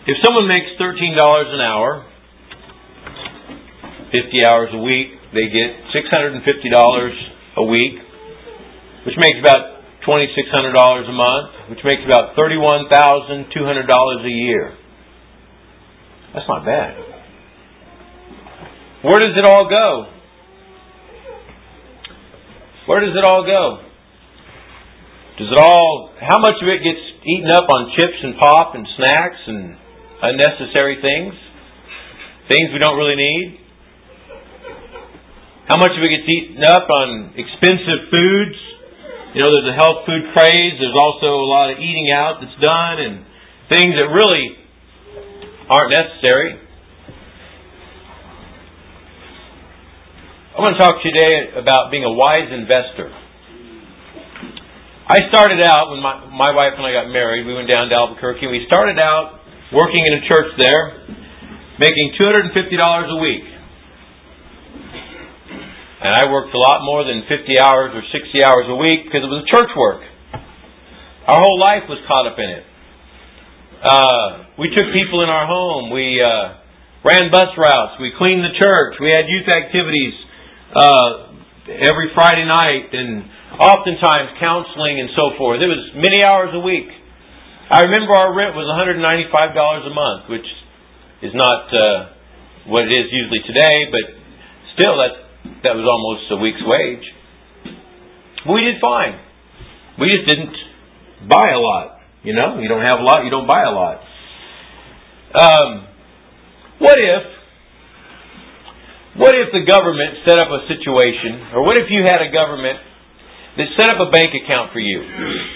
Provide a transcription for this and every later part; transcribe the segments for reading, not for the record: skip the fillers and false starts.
If someone makes $13 an hour, 50 hours a week, they get $650 a week, which makes about $2,600 a month, which makes about $31,200 a year. That's not bad. Where does it all go? Where does it all go? How much of it gets eaten up on chips and pop and snacks and unnecessary things? Things we don't really need? How much of it gets eaten up on expensive foods? There's a health food craze. There's also a lot of eating out that's done and things that really aren't necessary. I want to talk to you today about being a wise investor. I started out, when my wife and I got married, we went down to Albuquerque. We started out working in a church there, making $250 a week. And I worked a lot more than 50 hours or 60 hours a week because it was church work. Our whole life was caught up in it. We took people in our home. We ran bus routes. We cleaned the church. We had youth activities every Friday night, and oftentimes counseling and so forth. It was many hours a week. I remember our rent was $195 a month, which is not what it is usually today, but still that was almost a week's wage. But we did fine. We just didn't buy a lot. You don't have a lot, you don't buy a lot. What if the government set up a situation, or what if you had a government that set up a bank account for you?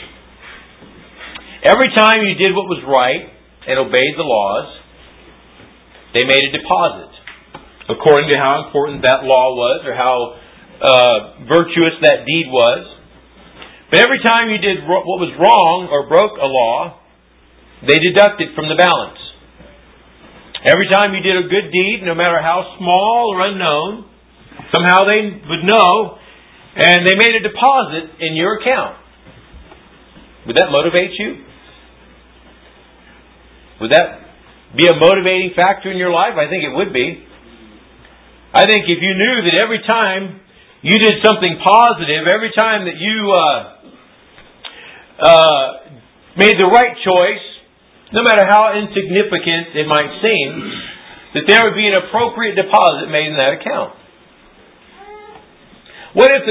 Every time you did what was right and obeyed the laws, they made a deposit according to how important that law was or how virtuous that deed was. But every time you did what was wrong or broke a law, they deducted from the balance. Every time you did a good deed, no matter how small or unknown, somehow they would know, and they made a deposit in your account. Would that motivate you? Would that be a motivating factor in your life? I think it would be. I think if you knew that every time you did something positive, every time that you made the right choice, no matter how insignificant it might seem, that there would be an appropriate deposit made in that account. What if